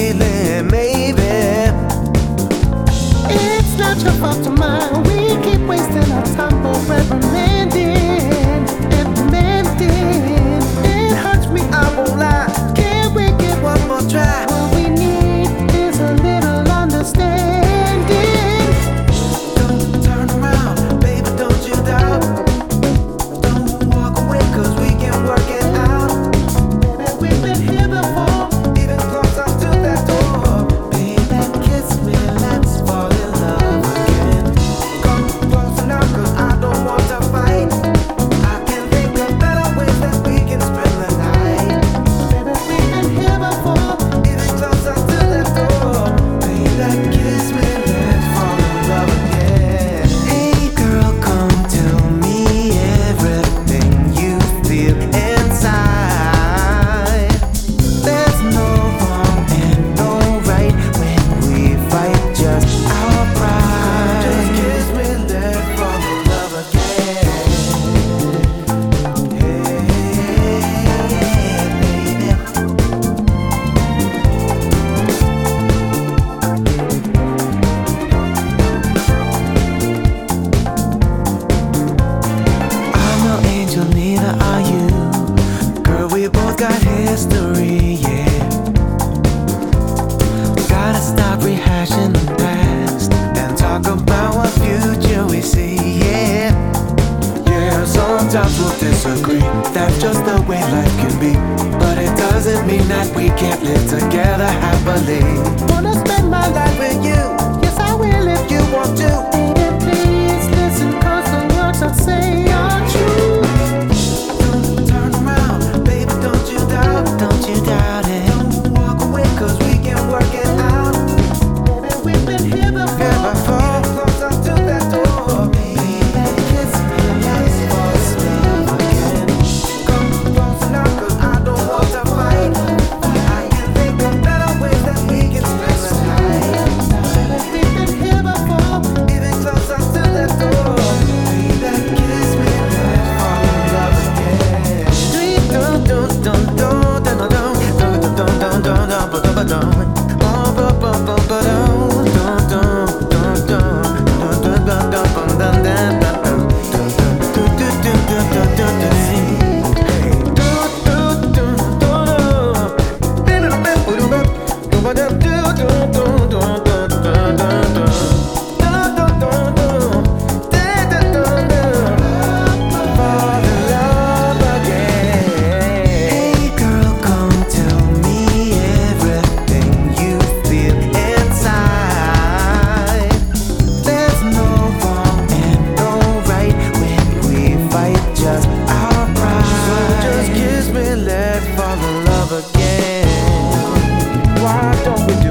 feeling, maybe. It's not your fault or mine. We keep wasting our time forever mending and mending. It hurts me, I won't lie. Can we get one more try? What we need is a little understanding. Don't turn around, baby, don't you doubt. Don't walk away, 'cause we can work it out. Baby, we've been here before. Even closer to that door. Baby, kiss me, let's fall in love again. Come closer now, 'cause I don't want to fight. I can think of better ways that we can spend the night. Baby, we've been here before. Even closer to that door. Baby, kiss me, let's fall in love again. Hey girl, come tell me everything you feel inside. There's no wrong and no right when we fight just our pride. Just kiss me, let's fall in love again. Hey, baby. I'm no angel, neither are you. Girl, we both got history, yeah. Gotta stop rehashing the past and talk about what future we see, yeah. Yeah, sometimes we'll disagree. That's just the way life can be. But it doesn't mean that we can't live together happily. Wanna spend my life With you, yes, I will if you want to. baby, please listen, 'cause the words I say are true. Don't turn around, baby, don't you doubt. Don't you doubt it. Don't walk away, 'cause we can work it out. Baby, we've been here before. Never fall closer to that door. Baby, kiss me, let's fall in love again. Come closer now, 'cause I don't want to fight. I can think of better ways that we can spend the night. Baby, we've been here before. Even closer to that door. Baby, kiss me, let's fall in love again. Dun dun dun dun dun dun dun dun dun dun dun dun dun. Oh, ba ba ba ba dun dun dun dun dun dun dun dun dun dun dun dun dun dun dun dun dun dun dun. Hey, dun dun dun dun dun. Ba dun dun dun dun dun dun dun dun dun. Dun dun dun dun. Dun dun dun dun. Fall in love again. Hey girl, come tell me everything you feel inside. There's no wrong and no right when we fight just our pride. So just kiss me, let's fall in love again. Why don't we do